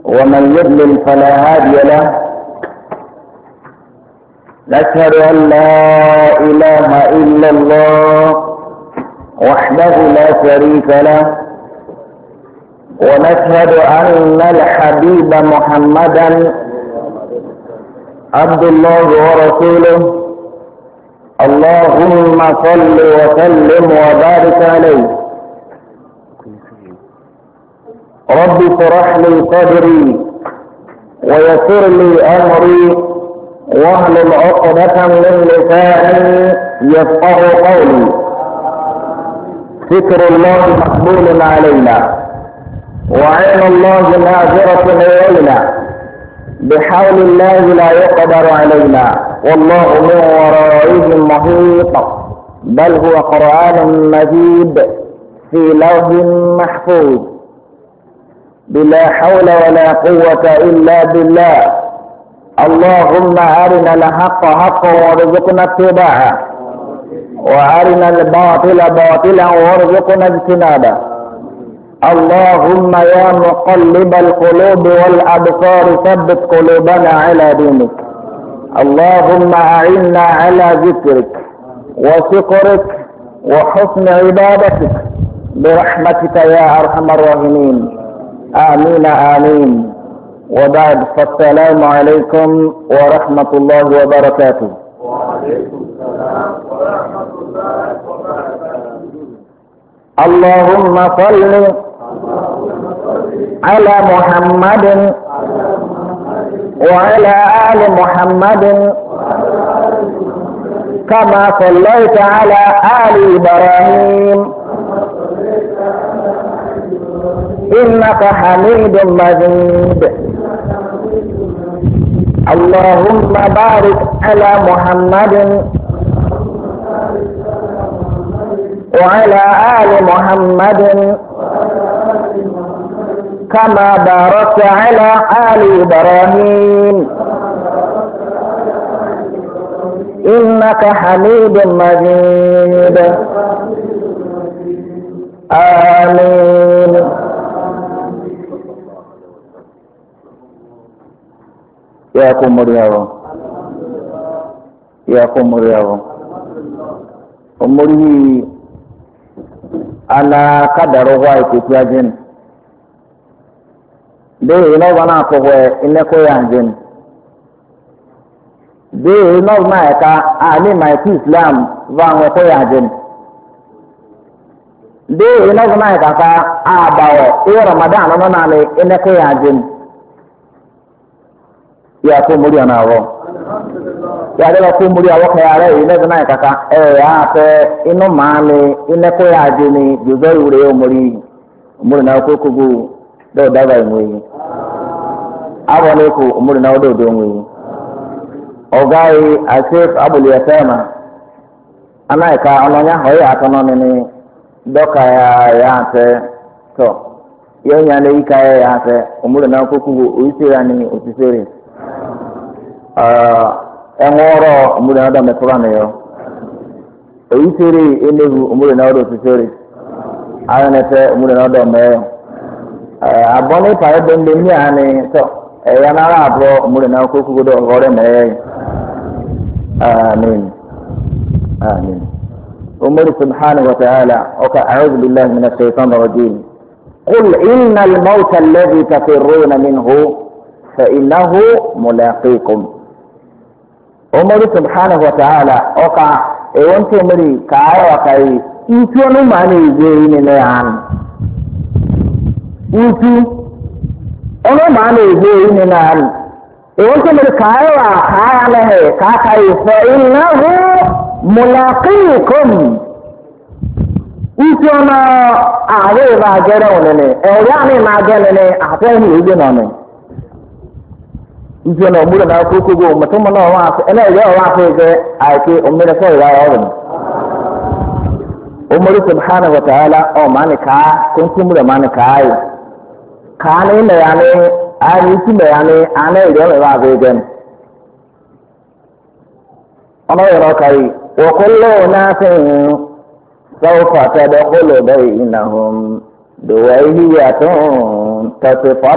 ومن يضلل فلا هادي له. نشهد أن لا إله إلا الله وحده لا شريك له، ونشهد أن الحبيب محمدا عبد الله ورسوله. اللهم صل وسلم وبارك عليه. رب اشرح لي صدري ويسر لي أمري واحلل عقدة من لساني يفقه قولي. ذكر الله مقبول علينا وعين الله ناظرة إلينا، بحول الله لا يقدر علينا، والله من ورائهم محيط، بل هو قرآن مجيد في لوح محفوظ، بلا حول ولا قوة إلا بالله. اللهم أرنا الحق حقا وارزقنا اتباعه، وأرنا الباطل باطلا وارزقنا اجتنابه. اللهم يا مقلب القلوب والأبصار ثبت قلوبنا على دينك. اللهم أعنا على ذكرك وشكرك وحسن عبادتك برحمتك يا أرحم الراحمين. آمين آمين. وبعد، فالسلام عليكم ورحمة الله وبركاته. وعليكم السلام ورحمة الله وبركاته. اللهم صل على محمد وعلى آل محمد كما صليت على آل إبراهيم إنك حميد مجيد. اللهم بارك على محمد وعلى آل محمد كما باركت على آل إبراهيم إنك حميد مجيد. آمين. يا قوم يا قوم أمري أنا قدر وايت تياجن دي إنو بنا كوه إنكو يانجن دي إنو ما يكا آلي ما يكي إسلام وانو كو يانجن دي إنو بنا يكا آباو إيه رمضان ونالي إنكو يانجن يا كوموري أنا أبو يا دلو كوموري أبو خيالي إنه بنا يكا إنو مالي إنكو يانجني جزوي وريو مري مري ناوكو كوكو do daga ngwe abone ko umuri na do do ngwe ogai asif abul yatama anaika ononya hoya atono ni doka ya te to yenya le ika ya te umuri na ko kugo oisira ni otisere enworo umuri na do me turane yo oisere enehu umuri na do otisere ayonete umuri na do me abọ́ni pàrọ̀ dèndé ní àná tọ́ ẹ̀yà náírà àbọ̀ múlẹ̀ náà kó kúkú dọ̀ ọ̀rẹ́ mẹ́rẹ́ àmín àmín. umar subhanahu wa ta'ala ọkà a'udhu billahi minash shaitanir rajim. qul innal mawta alladhi tafirruna minhu fa innahu mulaqikum. umar subhanahu wa ta'ala ọkà ẹ̀wọ̀n tó múri kàáyà wà kàyé ìtúwọ́nù màá ní ìgbé yìí nínú yàn. Utu ono ma na eze ni na ari e won se mere kai wa kaya na he ka kai fa innahu mulaqikum. Utu na are ba jere onene e ya ni ma jere ne ate ni ije no ne utu na omure na ko go mutum na wa ene ya wa fe je ai ke omure so ya wa umar subhanahu wa ta'ala o manika kun tumure manika ai kane ne yane ari ti me yane ane ile me ba vegen ono yoro kai wa kullu nasin sawfa tadkhulu bainahum duwaiyatun tasfa